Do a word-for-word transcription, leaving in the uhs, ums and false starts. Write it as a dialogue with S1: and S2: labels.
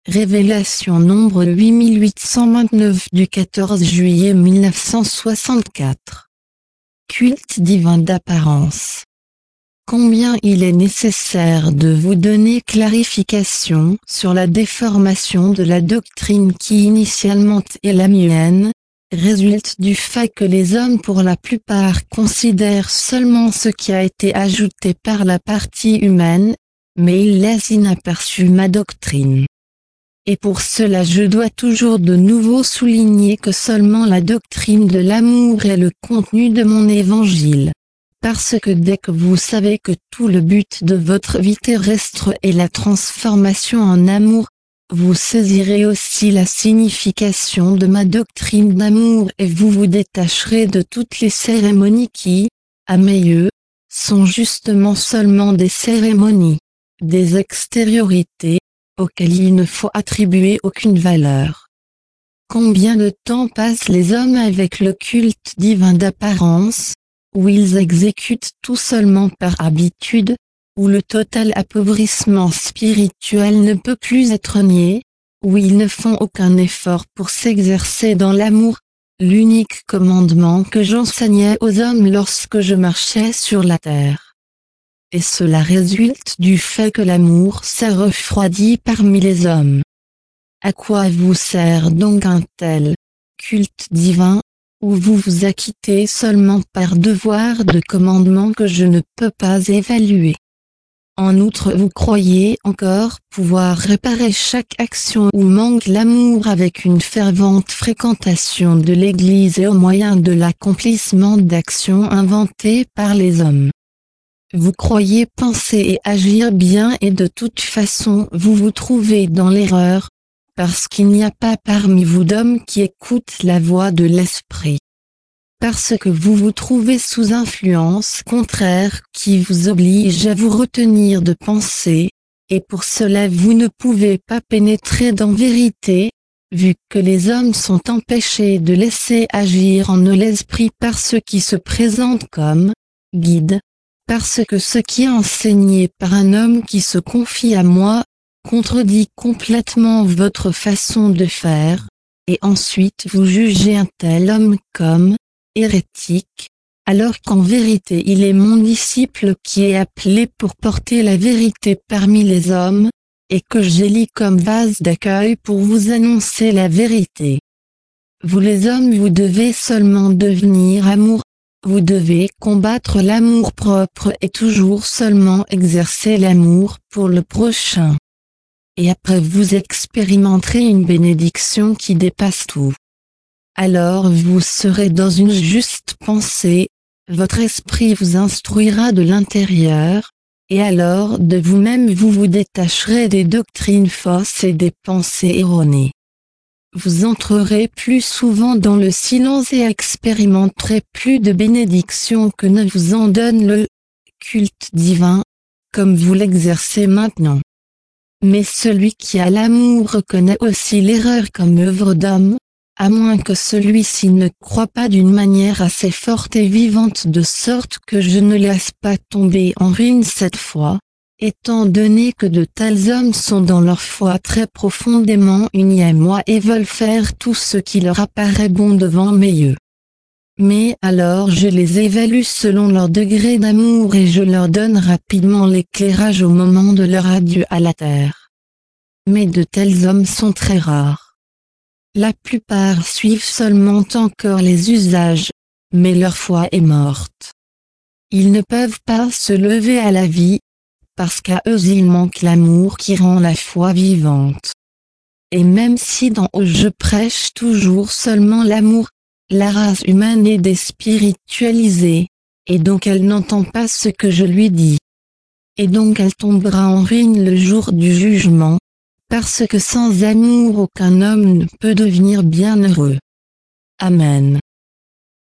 S1: Révélation nombre huit mille huit cent vingt-neuf du quatorze juillet mille neuf cent soixante-quatre. Culte divin d'apparence. Combien il est nécessaire de vous donner clarification sur la déformation de la doctrine qui initialement est la mienne, résulte du fait que les hommes pour la plupart considèrent seulement ce qui a été ajouté par la partie humaine, mais ils laissent inaperçue ma doctrine. Et pour cela je dois toujours de nouveau souligner que seulement la doctrine de l'amour est le contenu de mon évangile. Parce que dès que vous savez que tout le but de votre vie terrestre est la transformation en amour, vous saisirez aussi la signification de ma doctrine d'amour et vous vous détacherez de toutes les cérémonies qui, à mes yeux, sont justement seulement des cérémonies, des extériorités, auxquelles il ne faut attribuer aucune valeur. Combien de temps passent les hommes avec le culte divin d'apparence, où ils exécutent tout seulement par habitude, où le total appauvrissement spirituel ne peut plus être nié, où ils ne font aucun effort pour s'exercer dans l'amour, l'unique commandement que j'enseignais aux hommes lorsque je marchais sur la terre. Et cela résulte du fait que l'amour s'est refroidi parmi les hommes. À quoi vous sert donc un tel culte divin, où vous vous acquittez seulement par devoir de commandement que je ne peux pas évaluer? En outre, vous croyez encore pouvoir réparer chaque action où manque l'amour avec une fervente fréquentation de l'Église et au moyen de l'accomplissement d'actions inventées par les hommes. Vous croyez penser et agir bien et de toute façon vous vous trouvez dans l'erreur, parce qu'il n'y a pas parmi vous d'hommes qui écoutent la voix de l'esprit. Parce que vous vous trouvez sous influence contraire qui vous oblige à vous retenir de penser, et pour cela vous ne pouvez pas pénétrer dans vérité, vu que les hommes sont empêchés de laisser agir en eux l'esprit par ceux qui se présentent comme guides, parce que ce qui est enseigné par un homme qui se confie à moi, contredit complètement votre façon de faire, et ensuite vous jugez un tel homme comme hérétique, alors qu'en vérité il est mon disciple qui est appelé pour porter la vérité parmi les hommes, et que j'élis comme vase d'accueil pour vous annoncer la vérité. Vous les hommes vous devez seulement devenir amour, vous devez combattre l'amour propre et toujours seulement exercer l'amour pour le prochain. Et après vous expérimenterez une bénédiction qui dépasse tout. Alors vous serez dans une juste pensée, votre esprit vous instruira de l'intérieur, et alors de vous-même vous vous détacherez des doctrines fausses et des pensées erronées. Vous entrerez plus souvent dans le silence et expérimenterez plus de bénédictions que ne vous en donne le culte divin, comme vous l'exercez maintenant. Mais celui qui a l'amour reconnaît aussi l'erreur comme œuvre d'homme, à moins que celui-ci ne croie pas d'une manière assez forte et vivante de sorte que je ne laisse pas tomber en ruine cette foi, étant donné que de tels hommes sont dans leur foi très profondément unis à moi et veulent faire tout ce qui leur apparaît bon devant mes yeux. Mais alors je les évalue selon leur degré d'amour et je leur donne rapidement l'éclairage au moment de leur adieu à la terre. Mais de tels hommes sont très rares. La plupart suivent seulement encore les usages, mais leur foi est morte. Ils ne peuvent pas se lever à la vie, parce qu'à eux il manque l'amour qui rend la foi vivante. Et même si d'en haut je prêche toujours seulement l'amour, la race humaine est déspiritualisée, et donc elle n'entend pas ce que je lui dis. Et donc elle tombera en ruine le jour du jugement, parce que sans amour aucun homme ne peut devenir bienheureux. Amen.